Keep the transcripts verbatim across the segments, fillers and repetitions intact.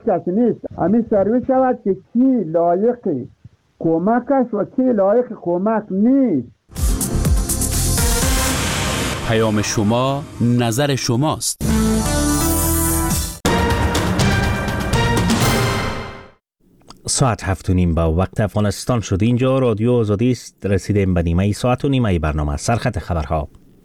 کسی نیست. همین سرویس شود که کی لایق کمک است و کی لایق کمک نیست. پیام شما نظر شماست. ساعت هفت و نیم با وقت افغانستان شد. اینجا رادیو آزادی است. رسیدیم به نیمه ساعت و نیمه برنامه سرخط خبرها.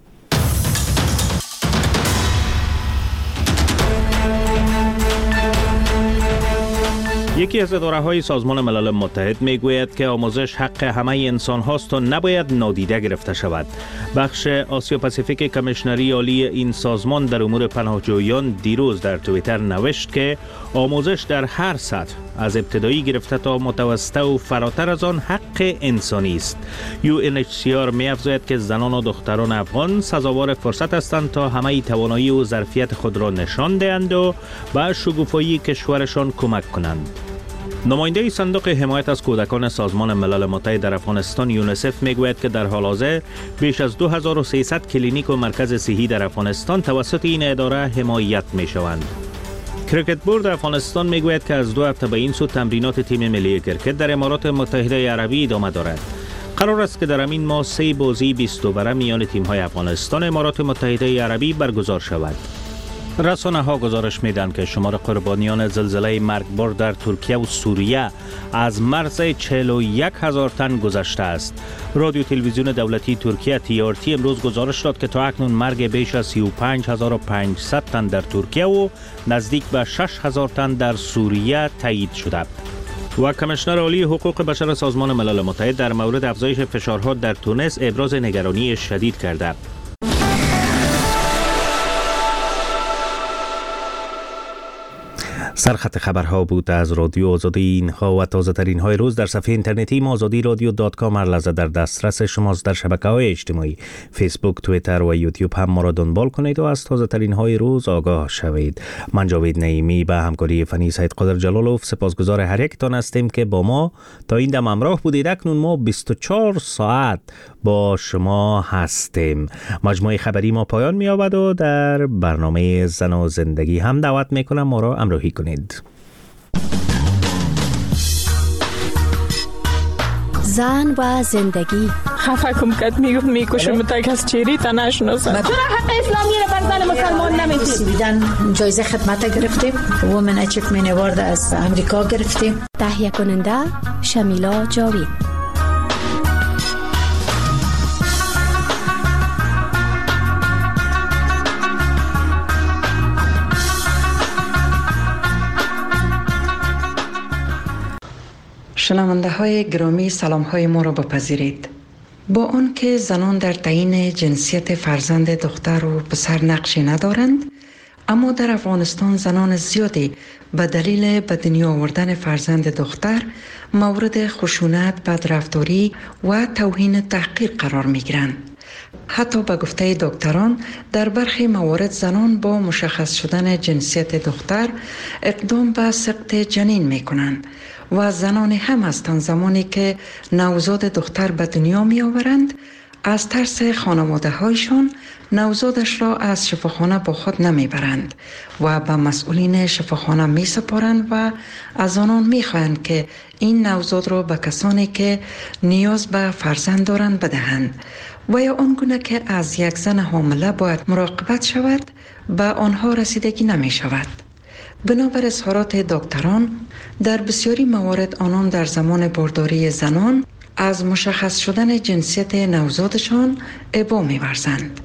یکی از اداره‌های سازمان ملل متحد میگوید که آموزش حق همه انسان هاست و نباید نادیده گرفته شود. بخش آسیا پاسیفیک کمیشنری عالی این سازمان در امور پناهجویان دیروز در توییتر نوشت که آموزش در هر سطح از ابتدایی گرفته تا متوسطه و فراتر از آن حق انسانی است. یو ان اچ سی آر می‌افزاید که زنان و دختران افغان سزاوار فرصت هستند تا همه توانایی و ظرفیت خود را نشان دهند و به شکوفایی کشورشان کمک کنند. نماینده صندوق حمایت از کودکان سازمان ملل متحد در افغانستان یونیسف میگوید که در حال حاضر بیش از دو هزار و سیصد کلینیک و مرکز صحی در افغانستان توسط این اداره حمایت میشوند. کرکت بورد افغانستان میگوید که از دو هفته به این سو تمرینات تیم ملی کرکت در امارات متحده عربی ادامه دارد. قرار است که در همین ماه سه بازی بیست اووره میان تیم‌های افغانستان و امارات متحده عربی برگزار شود. رسانه ها گزارش میدن که شمار قربانیان زلزله مرگبار در ترکیه و سوریه از مرز چهل و یک هزار تن گذشته است. رادیو تلویزیون دولتی ترکیه تی آر تی امروز گزارش داد که تا اکنون مرگ بیش از سی و پنج هزار و پانصد تن در ترکیه و نزدیک به شش هزار تن در سوریه تایید شده. و کمیشنر عالی حقوق بشر سازمان ملل متحد در مورد افزایش فشارها در تونس ابراز نگرانی شدید کرده. سرخط خبرها بود از رادیو آزادی. اینها و تازه ترین های روز در صفحه اینترنتی ما آزادی رادیو دات کام هر لحظه در دسترس شماست. در شبکه‌های اجتماعی فیسبوک، توییتر و یوتیوب هم ما را دنبال کنید و از تازه ترین های روز آگاه شوید. من جاوید نعیمی به همکاری فنی سید قادر جلالوف سپاسگزار هر یکتان هستیم که با ما تا این دم همراه بودید. اکنون ما بیست و چهار ساعت با شما هستیم. مجموعه خبری ما پایان می‌یابد و در برنامه زن و زندگی هم دعوت می‌کنم ما را همراهی کنید. زن و زندگی. خفه کم کت میگفت میکشم تک از چیری تا نشناسم. چرا حق اسلامی رو بر زن مسلمان نمیدید؟ بیدن جایزه خدمت گرفتیم. وومن اچیومنت اوارد از امریکا گرفتیم. تهیه کننده شمیلا جاوید. شنونده های گرامی سلام های ما را بپذیرید. با آنکه زنان در تعیین جنسیت فرزند دختر و پسر نقشی ندارند، اما در افغانستان زنان زیادی به دلیل به دنیا آوردن فرزند دختر مورد خشونت، بدرفتاری و توهین تحقیر قرار می گیرند. حتی به گفته دکتران در برخی موارد زنان با مشخص شدن جنسیت دختر اقدام به سقط جنین می کنند و زنان هم هستند زمانی که نوزاد دختر به دنیا می آورند از ترس خانواده هایشان نوزادش را از شفاخانه با خود نمی برند و به مسئولین شفاخانه می سپارند و از آنان می خواهند که این نوزاد را به کسانی که نیاز به فرزند دارند بدهند و یا آنگونه که از یک زن حامله باید مراقبت شود به آنها رسیدگی نمی شود. بنابر اظهارات دکتران در بسیاری موارد آنان در زمان بارداری زنان از مشخص شدن جنسیت نوزادشان ابا می‌ورزند.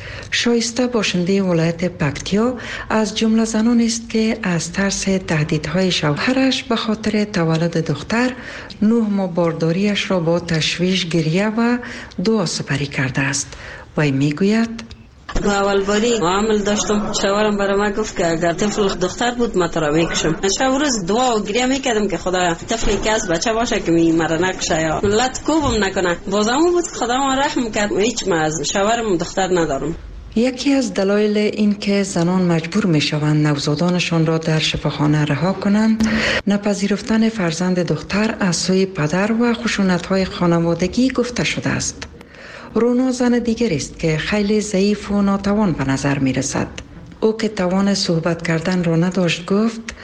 شایسته باشنده ولایت پکتیا از جمله زنان است که از ترس تهدیدهای شوهرش به خاطر تولد دختر نه ماه بارداریش را با تشویش، گریه و دعا سپری کرده است. وی میگوید با اول باری معامل داشتم، شوهرم برای من گفت که اگر طفل دختر بود من تو را میکشم. شب روز دعا و گریه میکردم که خدا طفلی که از بچه باشه که می مرا نکشه یا ملت کوبم نکنه. بازم بود خدا ما رحم کرد. هیچ من از شوهرم دختر ندارم. یکی از دلایل این که زنان مجبور می شوند نوزادانشان را در شفاخانه رها کنند نپذیرفتن فرزند دختر از سوی پدر و خشونت‌های خانوادگی گفته شده است. رونا زن دیگر است که خیلی ضعیف و ناتوان به نظر می رسد. او که توان صحبت کردن را نداشت گفت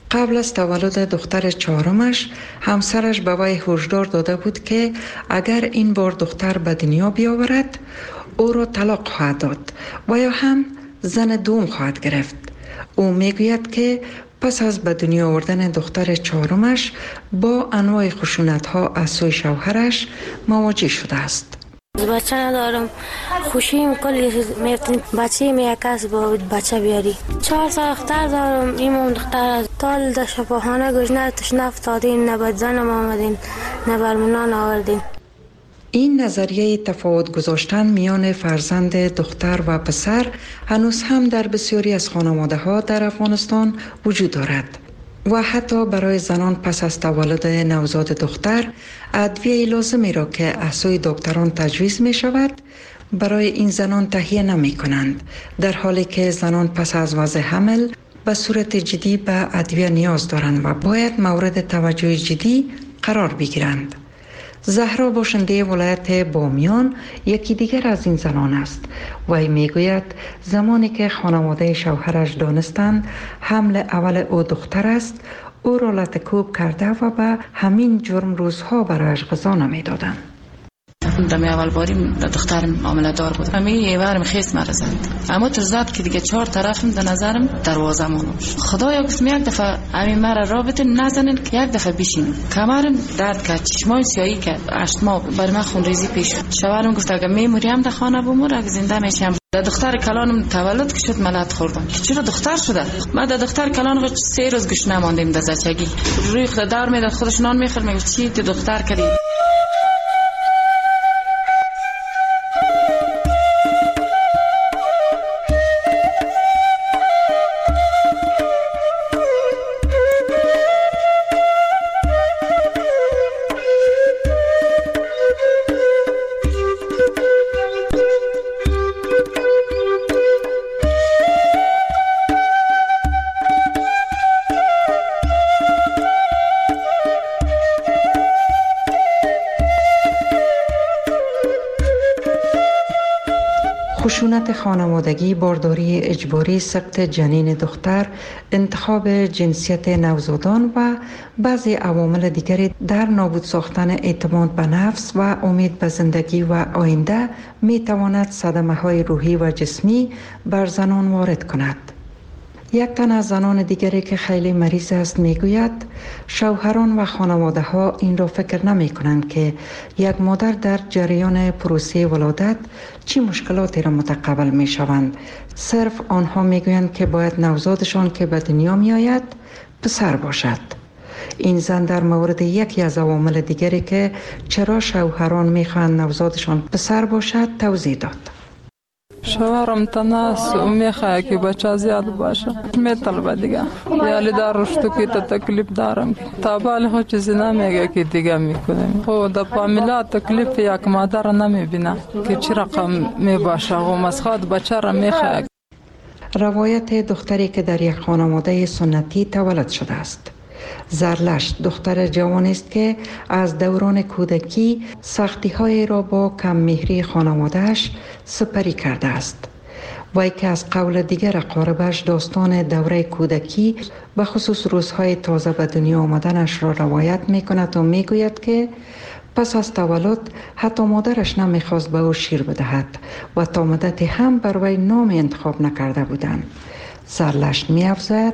قبل از تولد دختر چهارمش همسرش به وی هشدار داده بود که اگر این بار دختر به دنیا بیاورد او را طلاق خواهد داد و یا هم زن دوم خواهد گرفت. او میگوید که پس از به دنیا آوردن دختر چهارمش با انواع خشونت ها از سوی شوهرش مواجه شده است. بچه ندارم، خوشیم کلی میفتیم بچه میکس با بچه بیاری. چهار سال دختر دارم، ایمون دختر از تال در شفاخانه گوشنه توش نفتادین، نه بدزنم آمدین، نه برمونان آوردین. این نظریه تفاوت گذاشتن میان فرزند دختر و پسر هنوز هم در بسیاری از خانواده ها در افغانستان وجود دارد و حتی برای زنان پس از تولد نوزاد دختر ادویه لازمی را که از سوی دکتران تجویز می شود برای این زنان تهیه نمی کنند، در حالی که زنان پس از وضع حمل به صورت جدی به ادویه نیاز دارند و باید مورد توجه جدی قرار بگیرند. زهرا باشنده ولایت بامیان یکی دیگر از این زنان است. وی میگوید زمانی که خانواده شوهرش دانستند حمل اول او دختر است، او را لطکوب کرده و به همین جرم روزها برایش غذا نمیدادند. دمی اول باری دخترم عامله دار بود. امی ایوارم خیس مرزد. اما ترزاد که دیگه چهار طرفم در نظرم دروازه مونوش. خدایا قسم یک دفعه امی مرا رابطه نزنن که یک دفعه بشینم. کمرم درد کرد، چشمای سیاهی کرد، اشتما بر من خون ریزی پیش شد. شوهرم گفت اگه میموریم در خانه بمور، اگه زنده میشم. در دختر کلانم تولد که شد ملت خوردم. که چرا دختر شده؟ ما در دختر کلان خود سه روز گوش نماندیم در زچگی. روی خود دار میداد خودش نان میخورد، میگفت چی تو دختر کردی؟ خشونت خانوادگی، بارداری اجباری، سقط جنین دختر، انتخاب جنسیت نوزادان و بعضی عوامل دیگری در نابود ساختن اعتماد به نفس و امید به زندگی و آینده می تواند صدمه های روحی و جسمی بر زنان وارد کند. یک تن از زنان دیگری که خیلی مریض است میگوید شوهران و خانواده ها این را فکر نمی کنند که یک مادر در جریان پروسه ولادت چی مشکلاتی را متقبل می شوند. صرف آنها میگویند که باید نوزادشان که به دنیا می آید پسر باشد. این زن در مورد یکی از عوامل دیگری که چرا شوهران می خواهند نوزادشان پسر باشد توضیح داد. شوهرم تناس و میخواه که بچه زیاد باشه میطلبه دیگه، یالی در رشتو که تا تکلیف دارم تا بالی خود چیزی نمیگه که دیگه میکنیم. خود در فامیلا تکلیف یک مادر نمیبینه که چی رقم میباشه و مسخواد بچه را میخواه. روایت دختری که در یک خانواده سنتی تولد شده است. زرلش دختر جوانی است که از دوران کودکی سختی های را با کم مهری خانوادهش سپری کرده است. وی که از قول دیگر اقاربش داستان دوره کودکی به خصوص روزهای تازه به دنیا آمدنش را روایت می کند و می گوید که پس از تولد حتی مادرش نمیخواست به او شیر بدهد و تا مدتی هم بر وی نام انتخاب نکرده بودند. زرلش می افزاید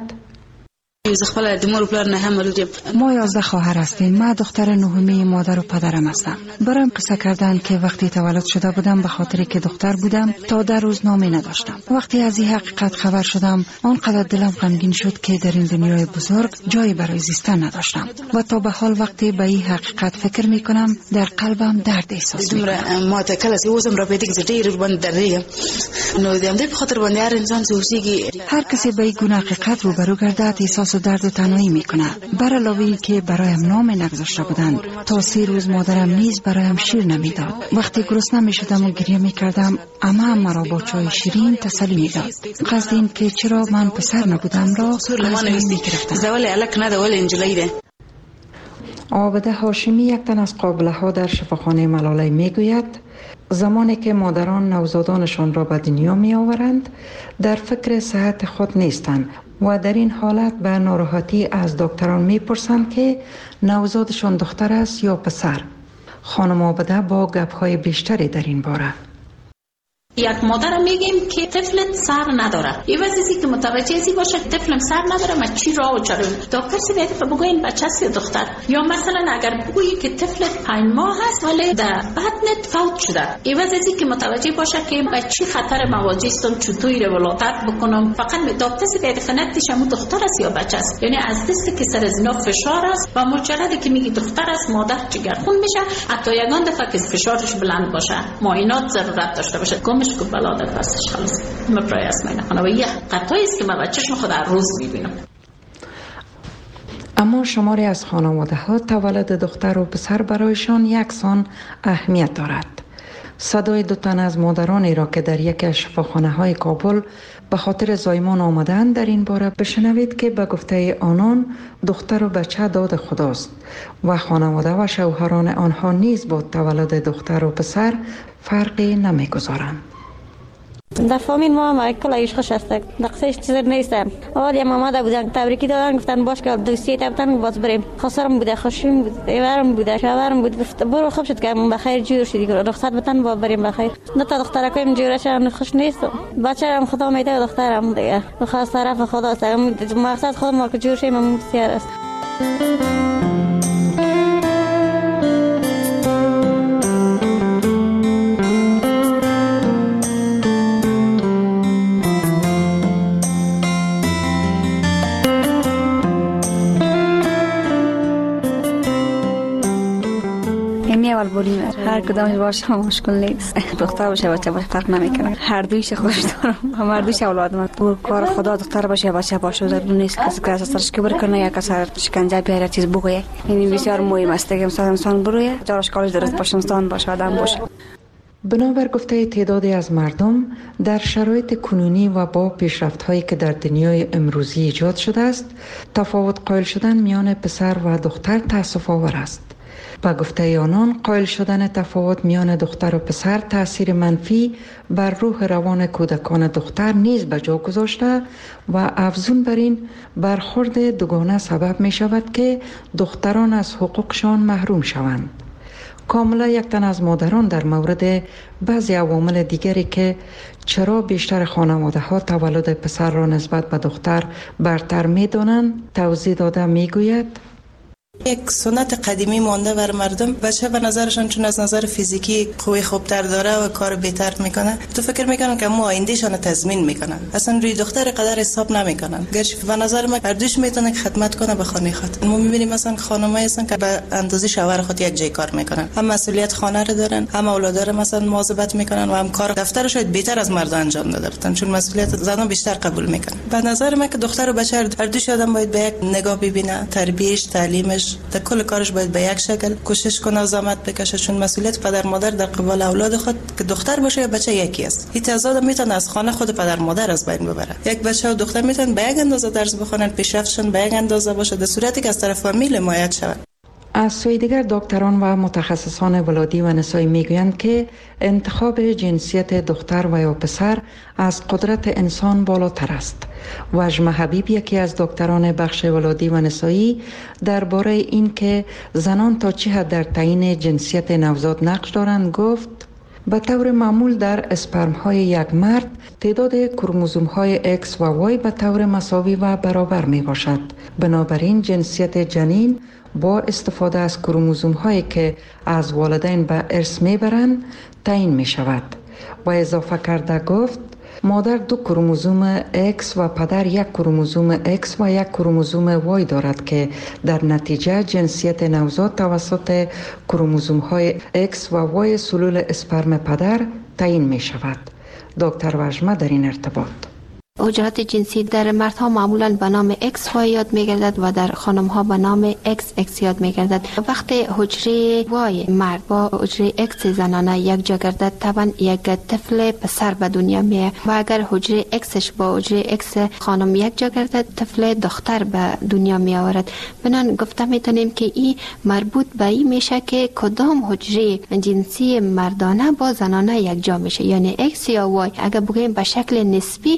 ما یازده خواهر هستیم. ما دختر نهمی مادر و پدرم هستم. برایم قصه کردند که وقتی تولد شده بودم به خاطر که دختر بودم تا در روز نامی نداشتم. وقتی از این حقیقت خبر شدم آنقدر دلم غمگین شد که در این دنیای بزرگ جایی برای زیستن نداشتم و تا به حال وقتی به این حقیقت فکر می کنم در قلبم درد احساس می کنم. هر کسی به این گونه حقیقت روبرو گردد احساس درد و تنهایی میکنه. بر علاوه که برایم نام نگذاشته بودند تا سی روز مادرم نیز برایم شیر نمیداد. وقتی گرسنه میشدم و گریه میکردم اما مرا با چای شیرین تسلی میداد. قصد این که چرا من پسر نبودم را از من میگرفتم. عابده هاشمی یک تن از قابله ها در شفاخانه ملاله میگوید زمانی که مادران نوزادانشان را به دنیا می آورند در فکر صحت خود نیستند و در این حالت به ناراحتی از دکتران میپرسند که نوزادشان دختر است یا پسر. خانم عابده با گپ‌های بیشتری در این باره. یک مادر میگیم که طفلت سر نداره، این واسه که متوجه ازی باشه طفلم سر نداره، ما چی راه و چرا دکتر سی بگه بگو این بچه است یا دختر. یا مثلا اگر بگویی که طفلت پنج ماه هست ولی در بطنت فوت شده، این واسه که متوجه باشه که بچه خطر مواجه است، چطوری رو ولادت بکنم. فقط دکتر سی بگه فنتش هم دختر است یا بچه است، یعنی از دستی که سر از اینا فشار است و مجرد که میگی دختر است مادر جگرخون میشه، حتی یگان دفعه که فشارش بلند باشه معاینات ضرورت داشته باشه گمش کو بلاده پسش خلاص مبرای اسمه نخونه و یه قطعی است که من بچه‌شون خود هر روز میبینم. اما شماری از خانواده ها تولد دختر و پسر برایشان یکسان اهمیت دارد. صدای دو تن از مادرانی را که در یک از شفاخانه های کابل به خاطر زایمان آمدند در این باره بشنوید که به گفته آنان دختر و بچه داد خداست و خانواده و شوهران آنها نیز با تولد دختر و پسر فرقی نمیگذارند. در فامیل ما هم کلایش خوش است، نقصش چیزی نیستم. اول یه مامان بودن تبریکی دادن گفتن باش که دوستی تبتن باز بریم. خسارم بوده، خوشیم بود، ایوارم بوده، شوهرم بود. گفت برو خوب شد که بخیر جور شدی، رخصت بتن با بریم بخیر. نه تا دختر کویم جورش هم خوش نیست. بچه‌ام خدا میده دخترم دیگه. خاص طرف خداست. مقصد خود ما که جور شیم بسیار است. اول بولیم هر کدامش باشه مشکل نیست، دختر باشه بچه باشه فرق نمیکنه، هر دویش خوش دارم، هم هر دویش اولاد من. بور کار خدا دختر باشه بچه باشه ضرور نیست کسی که اساسش کبر کنه یا کسی شکنجه بیاره چیز بگه. این بسیار مهم است که انسان انسان بروه جارش کارش درست باشه، انسان باشه، آدم باشه. بنابر گفته تعدادی از مردم در شرایط کنونی و با پیشرفت‌هایی که در دنیای امروزی ایجاد شده است، تفاوت قائل شدن میان پسر و دختر تأسف‌آور است. با گفته آنان قائل شدن تفاوت میان دختر و پسر تأثیر منفی بر روح روان کودکان دختر نیز به جا گذاشته و افزون بر این برخورد دوگانه سبب می شود که دختران از حقوقشان محروم شوند. کاملا یک تن از مادران در مورد بعضی عوامل دیگری که چرا بیشتر خانواده ها تولد پسر را نسبت به دختر برتر می دانند توضیح داده می گوید: یک سنت قدیمی مانده بر مردم، بچه به نظرشان چون از نظر فیزیکی قوی خوبتر داره و کار بهتر میکنه، تو فکر میکنن که ما آیندهشان تضمین میکنن، اصلا روی دختر قدر حساب نمیکنن. گرچه به نظر من هردوش میتونه خدمت کنه به خانه خود. ما میبینیم مثلا خانمایی هستن که به اندازه شوهر خود یک جای کار میکنن، هم مسئولیت خانه رو دارن، هم اولاد رو مثلا مواظبت میکنن و هم کار دفتر شاید بهتر از مرد انجام دادن، چون مسئولیت زنان بیشتر قبول میکنن. به نظر من که دختر و بچه هردوش آدم باید به یک نگاه ببینه، تربیتش، تعلیمش، در کل کارش باید به یک شکل کوشش کنه و زحمت بکشه، چون مسئولیت پدر مادر در قبال اولاد خود که دختر باشه یا بچه یکی است. این تضاد میتونه از خانه خود پدر مادر از بین ببره. یک بچه و دختر میتونن به یک اندازه درس بخونن، پیشرفتشون به یک اندازه باشه، در صورتی که از طرف فامیل حمایت شود. از سوی دیگر دکتران و متخصصان ولادی و نسایی میگویند که انتخاب جنسیت دختر و یا پسر از قدرت انسان بالاتر است. وجمه حبیب یکی از دکتران بخش ولادی و نسایی درباره این که زنان تا چه حد در تعیین جنسیت نوزاد نقش دارند گفت: به طور معمول در اسپرم های یک مرد تعداد کروموزوم های X و Y به طور مساوی و برابر می باشد. بنابراین جنسیت جنین با استفاده از کروموزوم هایی که از والدین به ارث می برند تعیین می شود. و اضافه کرده گفت: مادر دو کروموزوم X و پدر یک کروموزوم X و یک کروموزوم Y دارد که در نتیجه جنسیت نوزاد توسط کروموزوم های X و Y سلول اسپرم پدر تعیین می شود. دکتر وجمه در این ارتباط: حجرات جنسی در مردها معمولا به نام X Y یاد می‌گردد و در خانم‌ها به نام X X یاد می‌گردد. وقتی حجره Y مرد با حجره X زنانه یک جا گردد، طبعا یک طفل پسر به دنیا میاد و اگر حجره Xش با حجره X خانم یک جا گردد، طفل دختر به دنیا می آورد. بنان گفته میتونیم که این مربوط به این میشه که کدام حجره جنسی مردانه با زنانه یک جا میشه، یعنی X یا Y. اگر بگیم به شکل نسبی تقریبا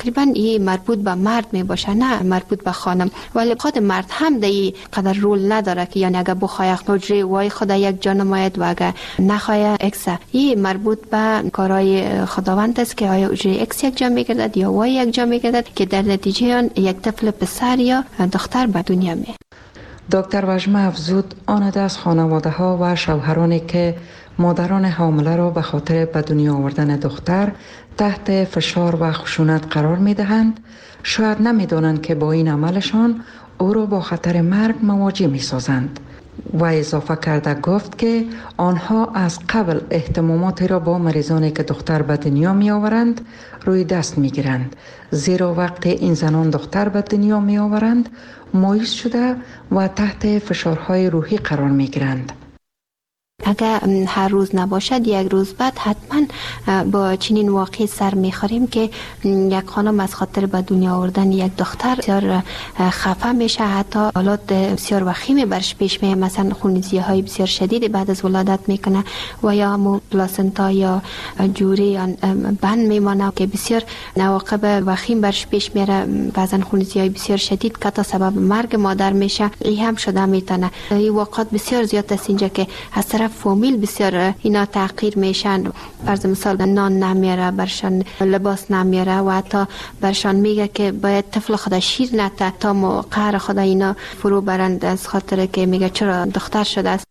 تقریبا این مربوط به مرد می باشه، نه مربوط به خانم. ولی خود مرد هم در این قدر رول نداره که یعنی اگر بخواه حجره وای خدا یک جا نماید و اگر نخواه اکس. این مربوط به کارهای خداوند است که آیا حجره اکس یک جا میگردد یا وای یک جا میگردد که در نتیجه آن یک طفل پسر یا دختر به دنیا می. دکتر وژمه افزود آنده از خانواده ها و شوهرانی که مادران حامله را به خاطر به دنیا آوردن دختر تحت فشار و خشونت قرار می دهند، شاید نمی دانند که با این عملشان او را با خطر مرگ مواجه می سازند. و اضافه کرده گفت که آنها از قبل اهتماماتی را با مریضانی که دختر به دنیا می آورند روی دست می گیرند، زیرا وقتی این زنان دختر به دنیا می آورند مایوس شده و تحت فشارهای روحی قرار می گیرند. اگر هر روز نباشد یک روز بعد حتما با چنین واقعی سر میخوریم که یک خانم از خاطر به دنیا آوردن یک دختر بسیار خفه میشه، حتی حالات بسیار وخیمی برش پیش میاد، مثلا خونریزی های بسیار شدید بعد از ولادت میکنه و یا همون پلاسنتا یا جوری بند میمانه که بسیار عواقب وخیم برش پیش میره، بعضا خونریزی های بسیار شدید که تا سبب مرگ مادر میشه. این هم شده میتونه. این واقعات بسیار زیاد است اینجا که از طرف فامیل بسیار اینا تحقیر میشن. فرض مثال نان نمیاره برشان، لباس نمیاره و حتی برشان میگه که باید طفل خدا شیر نته تا قهر خدا اینا فرو برند از خاطر که میگه چرا دختر شده است.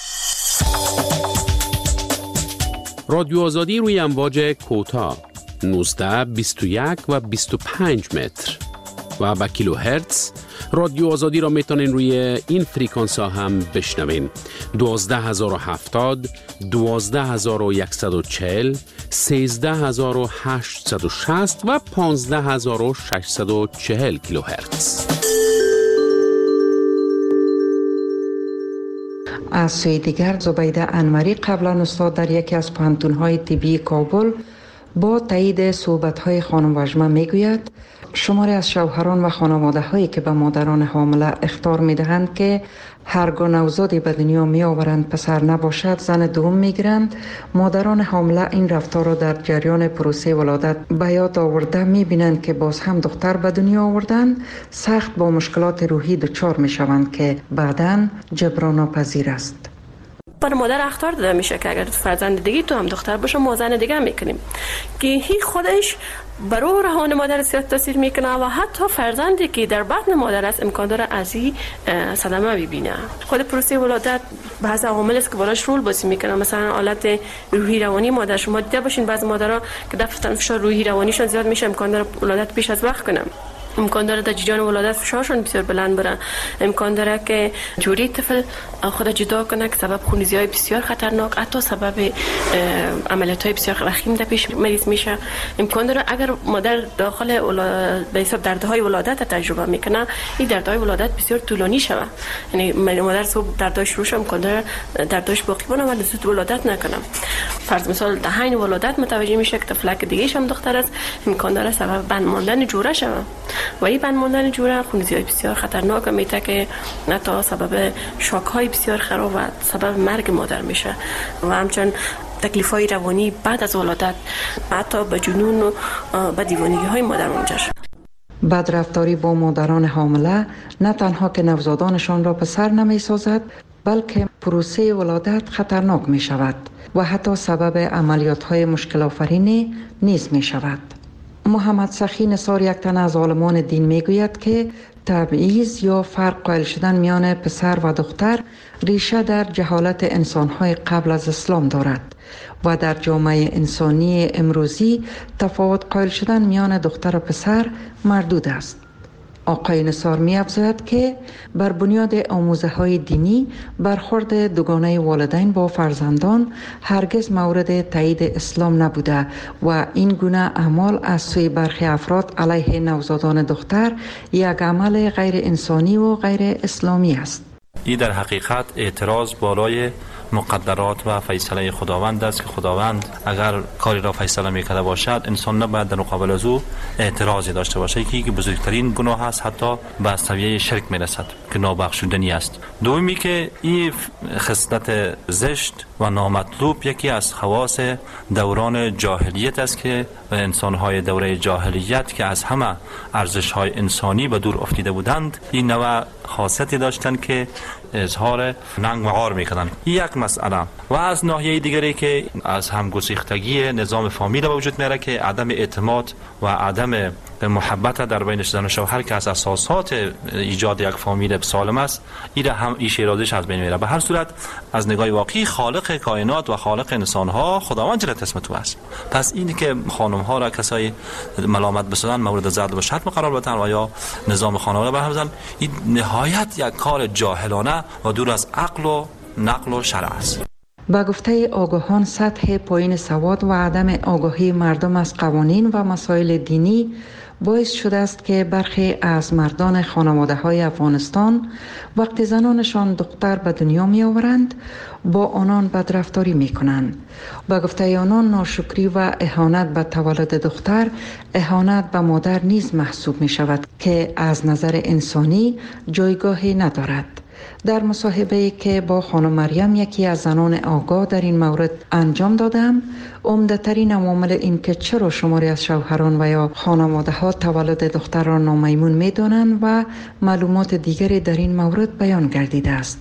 رادیو آزادی روی امواج کوتاه نوزده، بیست و یک و بیست و پنج متر و با کیلو هرتز. رادیو آزادی را میتونین روی این فریکانس ها هم بشنوین: دوازده هزار و هفتاد، دوازده هزار و صد و چهل، سیزده هزار و هشتصد و شصت و پانزده هزار و ششصد و چهل کیلو هرتز. از سوی دیگر زبیده انوری قبلا استاد در یکی از پانتون‌های طبی کابل با تایید صحبت‌های خانم وژمه میگوید شماری از شوهران و خانواده هایی که به مادران حامله اخطار می دهند که هرگاه نوزادی به دنیا می آورند پسر نباشد زن دوم می گیرند، مادران حامله این رفتار را در جریان پروسه ولادت به یاد آورده می بینند که باز هم دختر به دنیا آوردند سخت با مشکلات روحی دچار می شوند که بعداً جبران ناپذیر است. بر مادر اخطار داده میشه که اگر فرزند دیگه تو هم دختر باشه ما زن دیگه هم میکنیم که هی خودش برای روان مادر زیاد تاثیر میکنه و حتی فرزندی که در بطن مادر است امکان داره از این صدمه ببینه. خود پروسه ولادت بعضی عوامل است که بالاش رول بازی میکنه، مثلا حالت روحی روانی مادر. شما دیده باشین بعضی مادرها که دفتن فشار روحی روانیشون زیاد میشه امکان داره ولادت پیش از وقت کنه، امکان داره در جریان ولادت فشارشون بسیار بلند بره، امکان داره که جوری طفل خود جدا کنه که سبب خونریزی‌های بسیار خطرناک حتی سبب عملیات‌های بسیار وخیم در پیش مریض میشه. امکان داره اگر مادر داخل به حساب دردهای ولادت تجربه میکنه این دردهای ولادت بسیار طولانی شوه، یعنی مادر صبح درداش شروع شه امکان داره درداش باقی بمونه و زود ولادت نکنه. فرض مثال در حین ولادت متوجه میشه که طفلک دیگه هم دختر است، امکان داره سبب بند ماندن جوره شوه و این بند ماندن جوره خونریزی‌های بسیار خطرناک میته که حتی سبب شاک‌های بسیار خراب و سبب مرگ مادر میشه و همچنین تکلیف‌های روانی بعد از ولادت حتی به جنون و به دیوانگی‌های مادر منجر شد. بدرفتاری با مادران حامله نه تنها که نوزادانشان را پسر نمی سازد بلکه پروسه ولادت خطرناک می شود و حتی سبب عملیات‌های مشکل آفرینی نیز می شود. محمد سخی نثار یک تن از عالمان دین می گوید که تبعیض یا فرق قائل شدن میان پسر و دختر ریشه در جهالت انسان‌های قبل از اسلام دارد و در جامعه انسانی امروزی تفاوت قائل شدن میان دختر و پسر مردود است. آقای نثار می افزاید که بر بنیاد آموزه‌های دینی برخورد دوگانه والدین با فرزندان هرگز مورد تایید اسلام نبوده و این گونه اعمال از سوی برخی افراد علیه نوزادان دختر یک عمل غیر انسانی و غیر اسلامی است. این در حقیقت اعتراض بالای مقدرات و فیصله خداوند است که خداوند اگر کاری را فیصله میکرده باشد انسان نباید در مقابل از او اعتراضی داشته باشد که که بزرگترین گناه است، حتی به سویه شرک میرسد که نابخشودنی است. دومی که این خصلت زشت و نامطلوب یکی از خواص دوران جاهلیت است که انسان‌های دوره جاهلیت که از همه ارزش‌های انسانی به دور افتیده بودند این نوع خاصیتی داشتند که اظهار ننگ و عار می‌کردند. یک مسئله و از ناحیه دیگری که از همگسیختگی نظام فامیل به وجود میاره که عدم اعتماد و عدم محبت در بین زن و شوهر که از اساسات ایجاد یک فامیل سالم است این هم این شیرازش از بین میره. به هر صورت از نگاه واقعی خالق کائنات و خالق انسان‌ها خداوند جل اسمته است. پس این که خانم‌ها را کسای ملامت بسازن مورد ضرب و شتم قرار بدن و یا نظام خانواده برهم بزنن این نهایت یک کار جاهلانه و دور از عقل و نقل و شرع است. با گفته آگاهان سطح پایین سواد و عدم آگاهی مردم از قوانین و مسائل دینی باعث شده است که برخی از مردان خانواده های افغانستان وقتی زنانشان دختر به دنیا می آورند با آنان بدرفتاری می کنند. با گفته آنان ناشکری و اهانت به تولد دختر اهانت به مادر نیز محسوب می شود که از نظر انسانی جایگاهی ندارد. در مصاحبه‌ای که با خانم مریم یکی از زنان آگاه در این مورد انجام دادم، عمده‌ترین عوامل این که چرا شماری از شوهران و یا خانواده‌ها تولد دختر را نامیمون می‌دانند و معلومات دیگری در این مورد بیان گردیده است.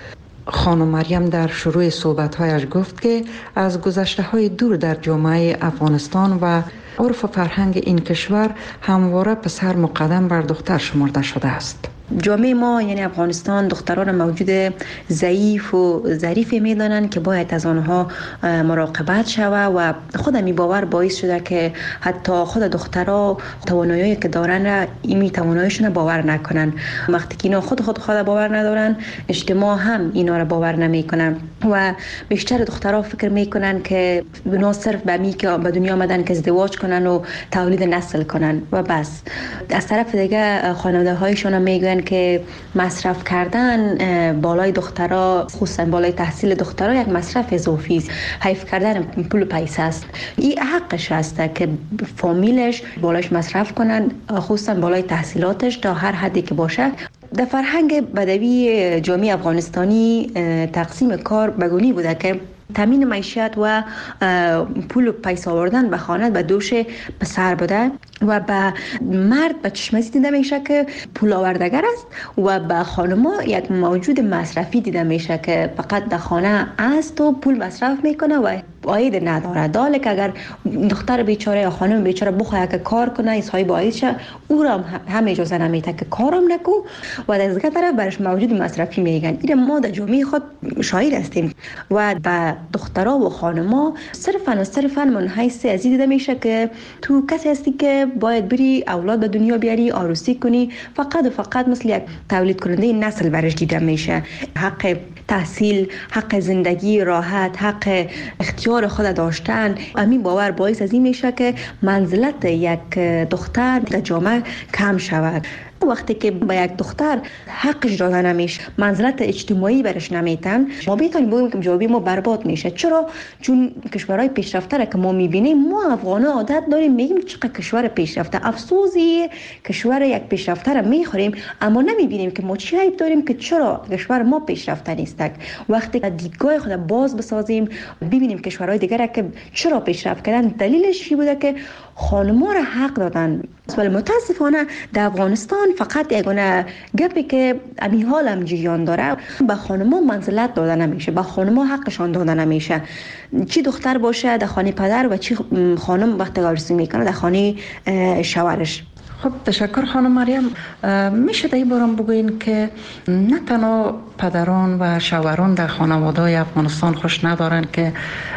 خانم مریم در شروع صحبت‌هایش گفت که از گذشته‌های دور در جامعه افغانستان و عرف و فرهنگ این کشور همواره پسر مقدم بر دختر شمرده شده است. جامعه ما یعنی افغانستان دختران موجود ضعیف و ظریفی میدانند که باید از آنها مراقبت شود و خود می باور باعث شده که حتی خود دخترها توانایی که دارن این تواناییشون باور نکنن. وقتی که اینا خود خود خود باور ندارن اجتماع هم اینا را باور نمیکنن و بیشتر دخترها فکر میکنن که بنا صرف به می که به دنیا آمدن که ازدواج کنن و تولید نسل کنن و بس. از طرف دیگه خانواده هایشون میگن که مصرف کردن بالای دخترها خصوصا بالای تحصیل دخترها یک مصرف اضافی است. حیف کردن پول و پیسه است. این حقش است که فامیلش بالاش مصرف کنن خصوصا بالای تحصیلاتش تا هر حدی که باشه. در فرهنگ بدوی جامعه افغانستانی تقسیم کار بگونی بوده که تامین معیشت و پول و پیسه آوردن به خانه به دوش پسر بوده و به مرد به چشمزی دیده میشه که پول آوردگر است و به خانما یک موجود مصرفی دیده میشه که فقط در خانه است و پول مصرف میکنه و عاید نداره. داله که اگر دختر بیچاره یا خانم بیچاره بخواه که کار کنه ایسای باعث شه او را هم اجازه نمیده که کارم نکو و از دیگه طرف برش موجود مصرفی میگن. این ما در جامعه خود شاهد هستیم و به دخترها و خانما صرفا و صرفا من حیث ازی دیده میشه که تو کسی هستی که باید بری اولاد به دنیا بیاری عروسی کنی فقط و فقط مثل یک تولید کننده نسل برش دیده میشه. حق تحصیل، حق زندگی راحت، حق اختیار خود داشتن همین باور باعث از این میشه که منزلت یک دختر در جامعه کم شود. وقتی که به یک دختر حقش داده نمیشه منزلت اجتماعی برش نمیتن ما بیتونیم بگیم که جوابی ما برباد میشه. چرا؟ چون کشورهای پیشرفته را که ما میبینیم ما افغان‌ها عادت داریم میگیم چقدر کشور پیشرفته افسوسی کشور یک پیشرفته را میخوریم اما نمیبینیم که ما چی عیب داریم که چرا کشور ما پیشرفته نیست. وقتی دیدگاه خود باز بسازیم ببینیم کشورهای دیگر که چرا پیشرفت کردن دلیلش چی بوده که خانم‌ها را حق دادن. ولی متاسفانه در افغانستان فقط یگانه گپی که امی حال هم جریان داره به خانم‌ها منزلت داده نمیشه، به خانم‌ها حقشان داده نمیشه. چی دختر باشه در خانه پدر و چی خانم وقتی عروسی میکنه در خانه شوهرش. خب تشکر خانم مریم. میشه در این بارم بگوین که نه تنها پدران و شوهران در خانواده‌های افغانستان خوش ندارن که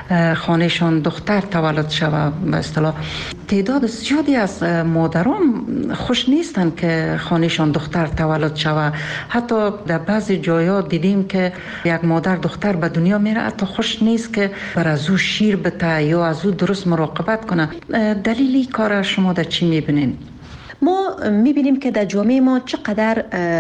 خانهشان دختر تولد شود، به اصطلاح تعداد زیادی از مادران خوش نیستن که خانهشان دختر تولد شود. حتی در بعضی جایا دیدیم که یک مادر دختر به دنیا میره حتی خوش نیست که بر از او شیر بده یا از او درست مراقبت کنه. دلیلی کار شما در چی میبینین؟ ما میبینیم که در جامعه ما چقدر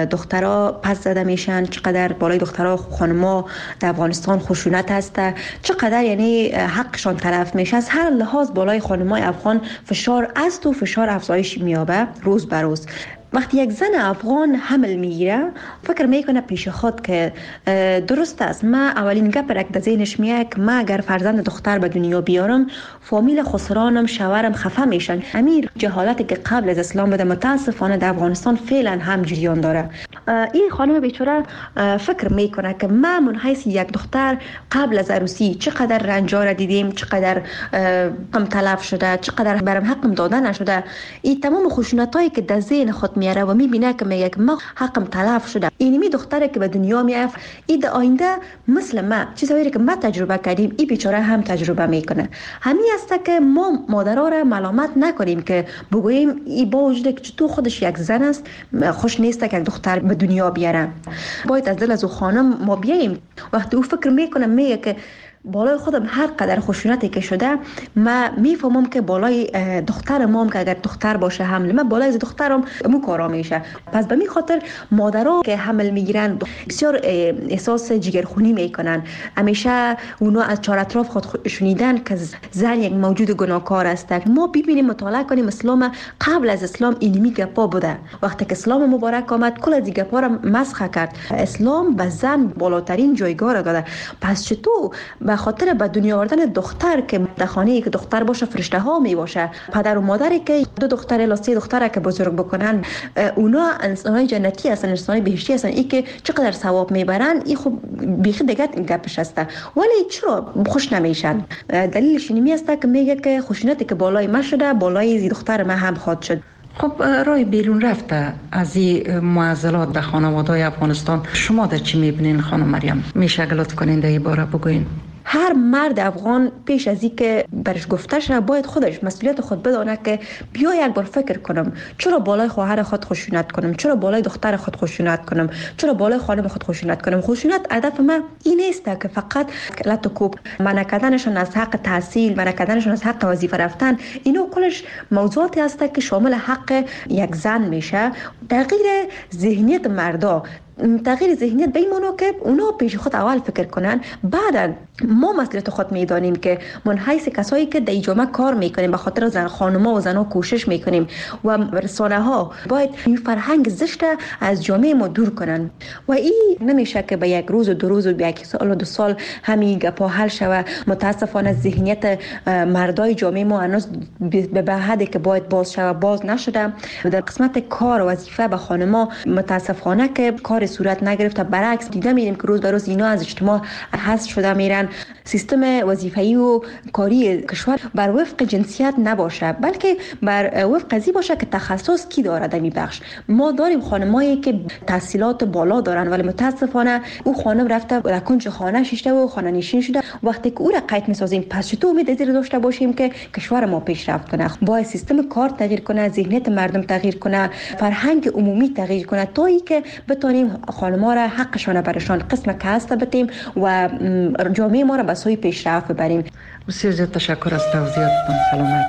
دخترها پس زده میشن، چقدر بالای دخترها خانما در افغانستان خشونت هست، چقدر یعنی حقشان طرف میشه. از هر لحاظ بالای خانمای افغان فشار است و فشار افزایش میابه روز به روز. وقتی یک زن افغان حمل میگیره فکر میکنه پیش خود که درست است، ما اولین گپ رک در ذهنش میاد که ما اگر فرزند دختر به دنیا بیارم فامیل خسرانم شوهرم خفه میشن. امیر جهالتی که قبل از اسلام بوده متاسفانه در افغانستان فعلا هم جریان داره. این خانم بیچاره فکر میکنه که ما من حیث یک دختر قبل از عروسی چقدر رنجار دیدیم، چقدر حقم تلف شده، چقدر برام حقم داده نشده. این تمام خشونتایی که در ذهن خود میاره و میبینه که میگه ما حقم تلف شده. اینمی دختره که به دنیا میاد این در آینده مثل ما چیزایی که ما تجربه کردیم این بیچاره هم تجربه میکنه. همین است که ما مادرها را ملامت نکنیم که بگوییم این با وجود که تو خودش یک زن است خوش نیست که یک دختر به دنیا بیاره. باید از دل از او خانم ما بیاییم. وقتی او فکر میکنه میگه که بالای خودم هر قدر خشونتی که شده ما میفهمم که بالای دختر مام که اگر دختر باشه حمل ما بالای از دخترم مو کارا میشه. پس به می خاطر مادرها که حمل میگیرن بسیار احساس جگرخونی میکنن. همیشه اونا از چهار اطراف خود شنیدن که زن یک موجود گناهکار است. ما ببینیم مطالعه کنیم اسلام قبل از اسلام اینمی گپا بوده. وقتی که اسلام مبارک آمد کل از گپا را مسخ کرد. اسلام به زن بالاترین جایگاه را داده. پس چطور به خاطر به دنیا آوردن دختر که در خانه‌ای که دختر باشه فرشته ها می باشه، پدر و مادری که دو دختر الا سه دختر که بزرگ بکنن اونا انسانای جنتی هستن، انسانای بهشتی هستن. این که چقدر ثواب میبرن این خب بیخی دیگه گپش است. ولی چرا خوش نمیشن؟ دلیلش اینمی است که میگه که خشونتی که بالای ما شده بالای دختر ما هم خواهد شد. خب رای بیرون رفته از این معضلات در خانواده‌های افغانستان شما در چی میبینین خانم مریم؟ میشه اگه کنین در این باره بگوین؟ هر مرد افغان پیش از این که برش گفته شه باید خودش مسئولیت خود بدانه که بیا یک بار فکر کنم چرا بالای خواهر خود خشونت کنم، چرا بالای دختر خود خشونت کنم، چرا بالای خانم خود خشونت کنم. خشونت هدف من این نیست که فقط لط و کوب، منع کردنشون از حق تحصیل، منع کردنشون از حق وظیفه رفتن. اینو کلش موضوعاتی است که شامل حق یک زن میشه. تغییر ذهنیت مردا، تغییر ذهنیت به این معنی که اونا پیش خود اول فکر کنن، بعد ما مسئولیت خود میدانیم که من حیث کسایی که در جامعه کار میکنیم به خاطر زن خانم‌ها و زن‌ها کوشش میکنیم و رسانه ها باید این فرهنگ زشت از جامعه ما دور کنن. و این نمیشه که به یک روز و دو روز و به یک سال و دو سال همین گپا حل شود. متاسفانه ذهنیت مردای جامعه ما هنوز به حدی که باید باز شود باز نشده. در قسمت کار و وظیفه به خانم‌ها متاسفانه که کار صورت نگرفته. برعکس دیده میریم که روز به روز اینا از اجتماع حذف شده میرن. سیستم وظیفه‌ای و کاری کشور بر وفق جنسیت نباشه بلکه بر وفق قضیه باشه که تخصص کی داره در این بخش. ما داریم خانمایی که تحصیلات بالا دارن ولی متاسفانه او خانم رفته در کنج خانه شیشته و خانه نشین شده. وقتی که او را قید میسازیم پس چطور امید ازیر داشته باشیم که کشور ما پیشرفت کنه؟ باید سیستم کار تغییر کنه، ذهنیت مردم تغییر کنه، فرهنگ عمومی تغییر کنه تا اینکه بتونیم خانم‌ها را حقشون برشان قسم کسب بدیم و جامعه ما را به سوی پیشرفت ببریم. بسیار زیاد تشکر از توضیحاتتون. سلامت.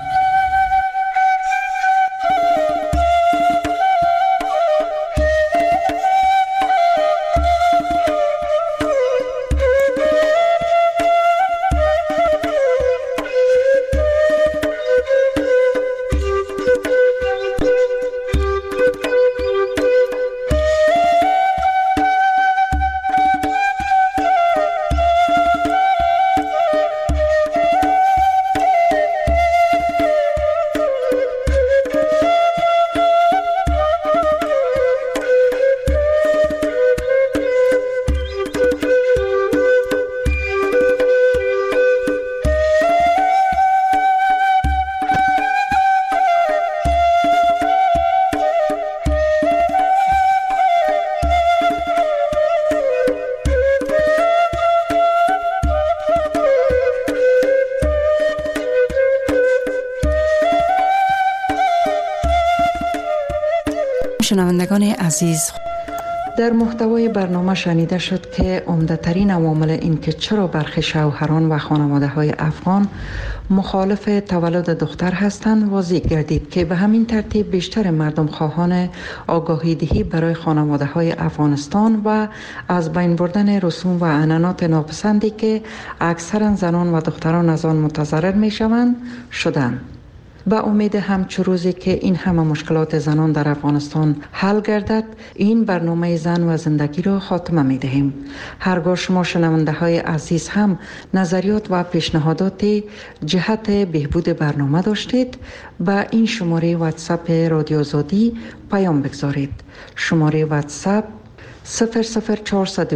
شنوندگان عزیز، در محتوای برنامه شنیده شد که عمده‌ترین عوامل این که چرا برخی شوهران و خانواده‌های افغان مخالف تولد دختر هستند واضح گردید که به همین ترتیب بیشتر مردم خواهان آگاهی دهی برای خانواده‌های افغانستان و از بین بردن رسوم و عنعنات ناپسندی که اکثرا زنان و دختران از آن متضرر می‌شوند شدند. با امید همچو روزی که این همه مشکلات زنان در افغانستان حل گردد، این برنامه زن و زندگی را خاتمه می دهیم. هرگاه شما شنونده های عزیز هم نظریات و پیشنهادات جهت بهبود برنامه داشتید، با این شماره واتساپ رادیو آزادی پیام بگذارید. شماره واتساپ صفر صفر چهارصد